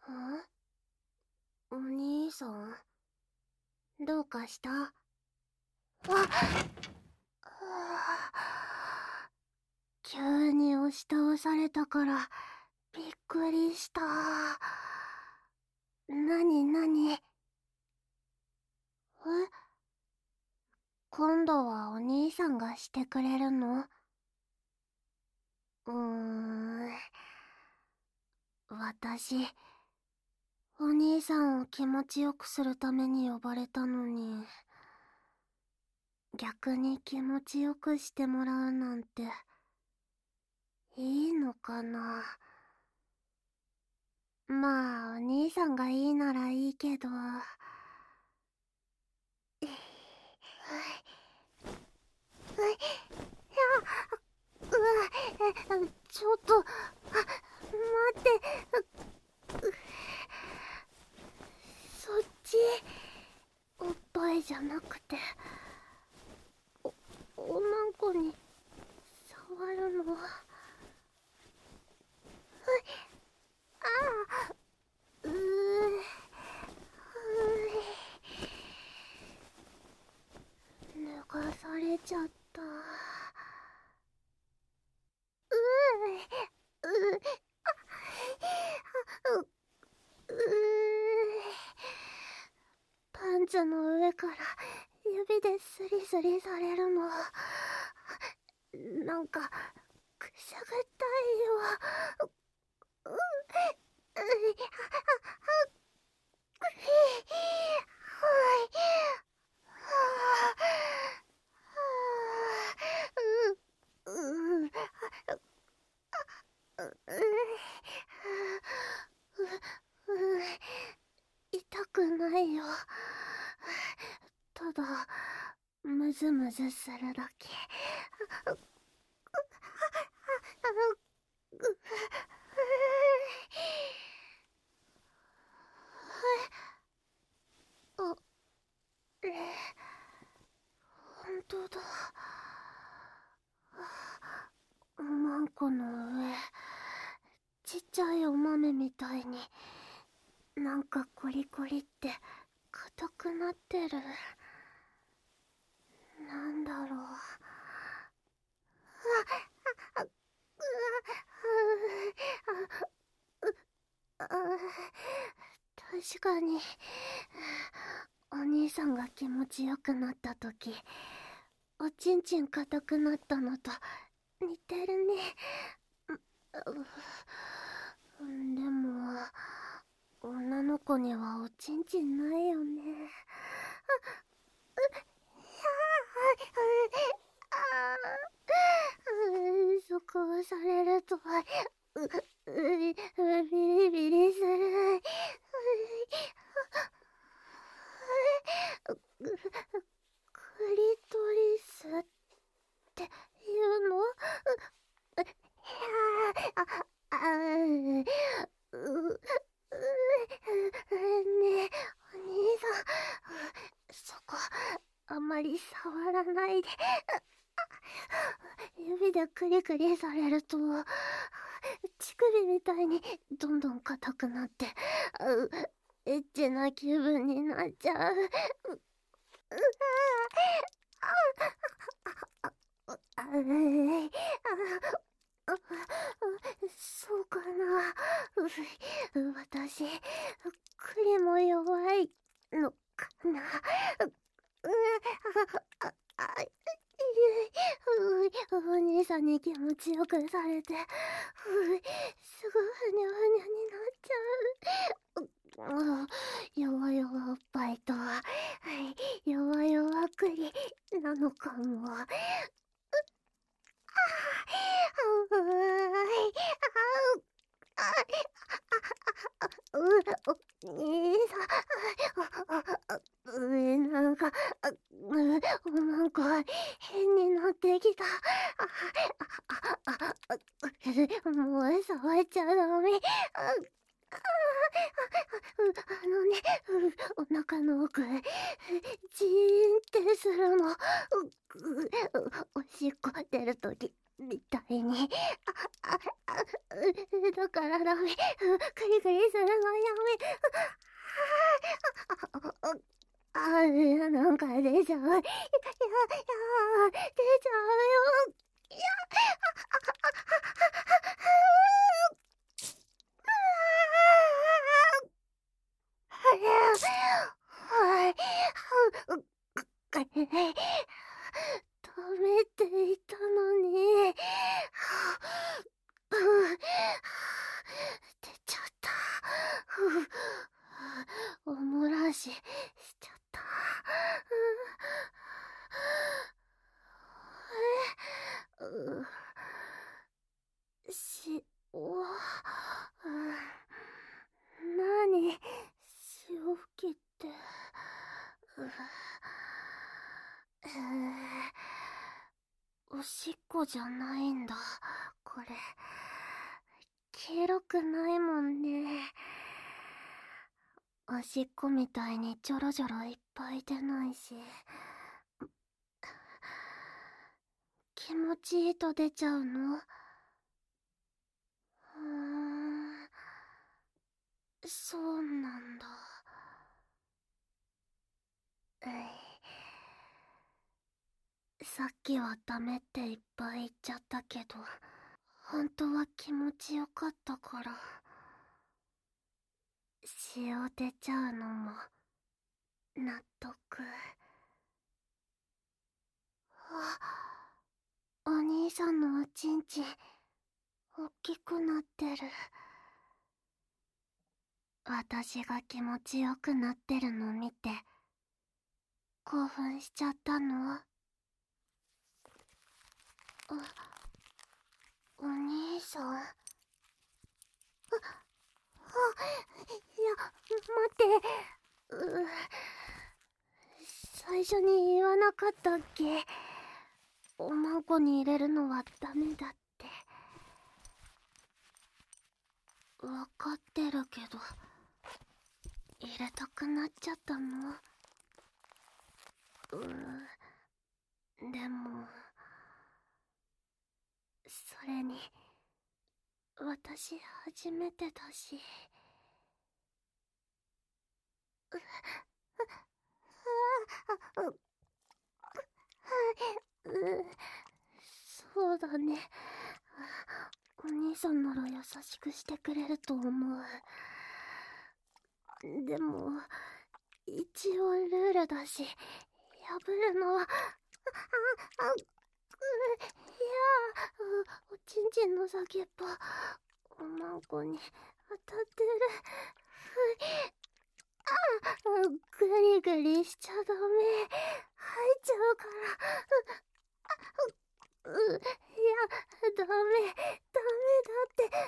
お兄さん、どうかした？あっ、急に押し倒されたからびっくりした。なになに？今度はお兄さんがしてくれるの？私、お兄さんを気持ちよくするために呼ばれたのに、逆に気持ちよくしてもらうなんていいのかな。まあ、お兄さんがいいならいいけど。ちょっと、待って。そっち、おっぱいじゃなくて、おまんこに触るの。脱がされちゃった。パンツの上から指でスリスリされるの、なんかくすぐったいよ。痛くないよ。ただ、ムズムズするだけ。あれ、本当だ。おまんこの上、ちっちゃいお豆みたいに、なんかコリコリって硬くなってる。なんだろう。確かに、お兄さんが気持ちよくなった時、おちんちん硬くなったのと似てるね。でも、女の子にはおちんちんないよね。そこをされるとビリビリする。クリトリスっていうの？ねえ、お兄さん、そこ、あんまり触らないで。指でクリクリされると、乳首みたいにどんどん硬くなって、エッチな気分になっちゃう。そうかな。私、栗も弱いのかな。お兄さんに気持ちよくされて、すぐふにゃふにゃになっちゃう。弱々おっぱいとは、弱々栗なのかも。お兄さん、なんか、おまんこ変になってきた。もう触っちゃダメ。お腹の奥、ジーンってするの。おしっこ出るとき、 みたいに。だからダメ。グリグリするのやめ。なんか出ちゃう。出ちゃうよ。いや、はい。ダメって言ったのに。出ちゃった。おもらししちゃった。し、お、なに、潮吹きって。おしっこじゃないんだ、これ。黄色くないもんね。おしっこみたいにジョロジョロいっぱい出ないし。気持ちいいと出ちゃうの？そうなんだ。さっきはダメっていっぱい言っちゃったけど、本当は気持ちよかったから。塩出ちゃうのも納得。お兄さんのおちんちんおっきくなってる。私が気持ちよくなってるの見て興奮しちゃったの？お兄さん。いや、待って。最初に言わなかったっけ？おまんこに入れるのはダメだって。わかってるけど、入れたくなっちゃったの。でも、それに、私初めてだし。そうだね。お兄さんなら優しくしてくれると思う。でも、一応ルールだし、破るのは、いや、おちんちんの先っぽ、おまんこに当たってる。グリグリしちゃダメ。吐いちゃうから。いや、ダメ、ダメだって。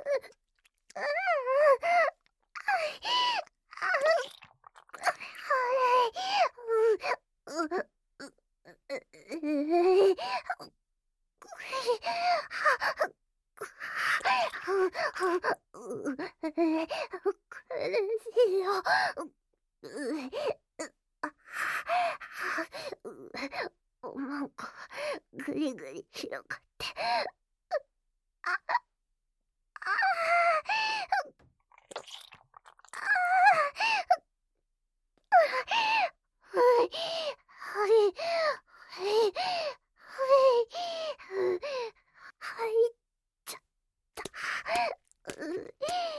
苦しいよ。おまんこぐりぐり広がって。はいっちゃった。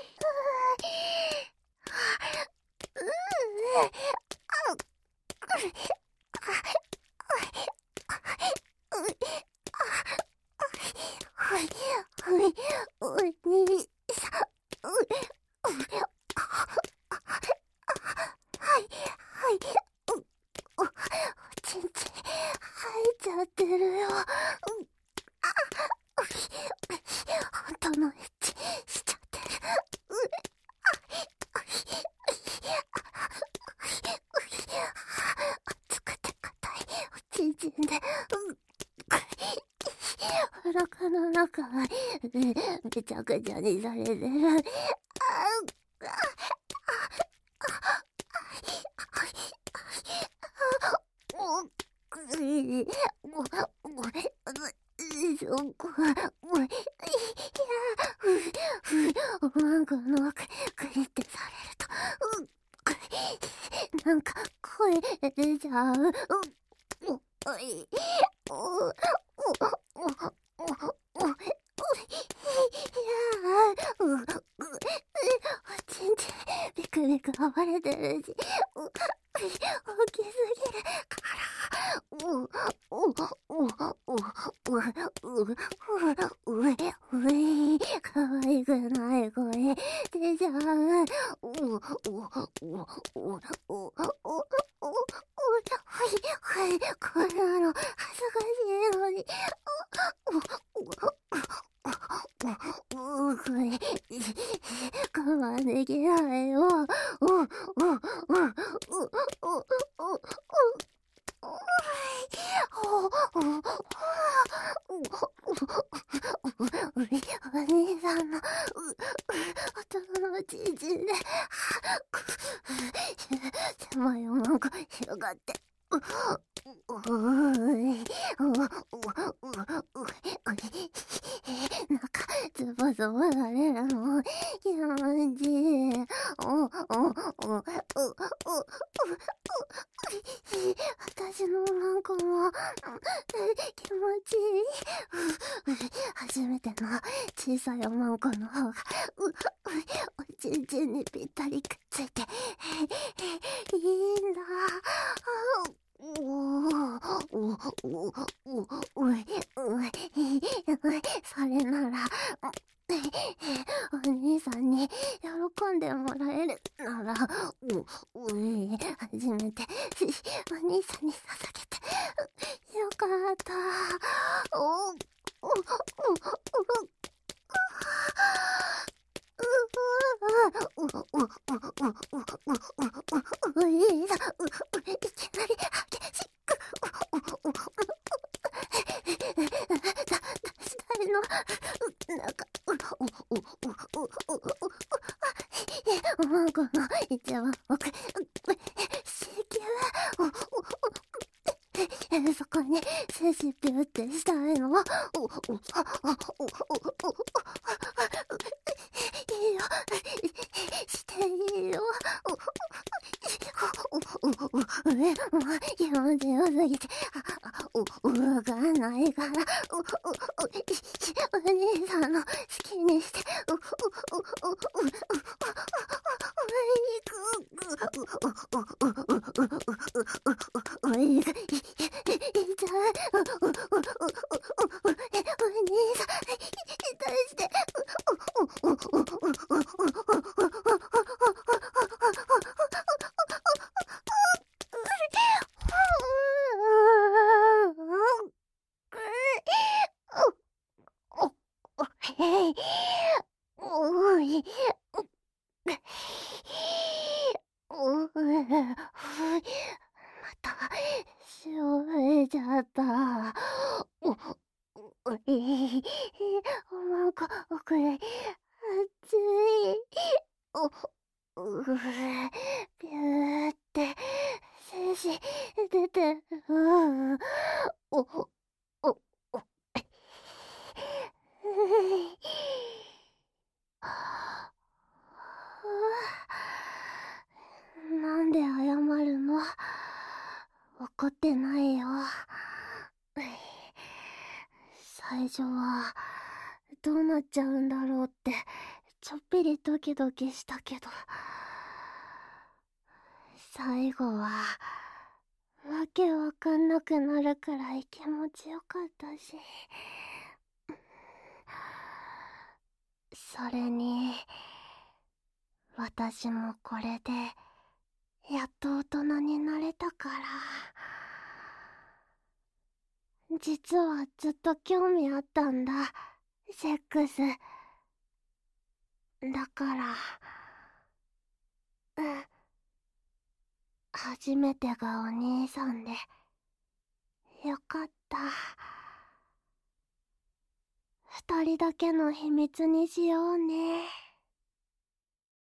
お兄さん。おちんちん吐いちゃってるよ。本当のエッチしちゃってる。熱くて硬いおちんちんで、お腹の中はめちゃくちゃにされてる。 なんか声出ちゃう。おい、お、お、お、お、お、いやー、ちんちん、ビクビク暴れてるし、大きすぎるから、かわいくない声出ちゃう。はい、こんなの恥ずかしいのに。これ、我慢できないよ。お兄さんの頭のちんちんで狭いおまんこ広がって、なんかズボズボなれるの気持ちいい。私のおまんこも気持ちいい。初めての小さいおまんこの方がおちんちんにぴったりくっついていいんだ。それならお兄さんに喜んでもらえるなら、初めてお兄さんに捧げてよかった。いきなり激しく出したいの。なんかおまんこの一番奥子宮そこに精子ピュってしたいの。いいよ、していいよ。気持ちよすぎて動かないから、お兄さんの好きにして、また、塩増えちゃった。おまんこ、これ、熱い。ピューって、精子出てる。お、お、お、なんで謝るの？怒ってないよ。最初はどうなっちゃうんだろうってちょっぴりドキドキしたけど、最後はわけわかんなくなるくらい気持ちよかったし、それに私もこれでやっと大人になれたから。実はずっと興味あったんだ、セックス。だから、初めてがお兄さんでよかった。二人だけの秘密にしようね。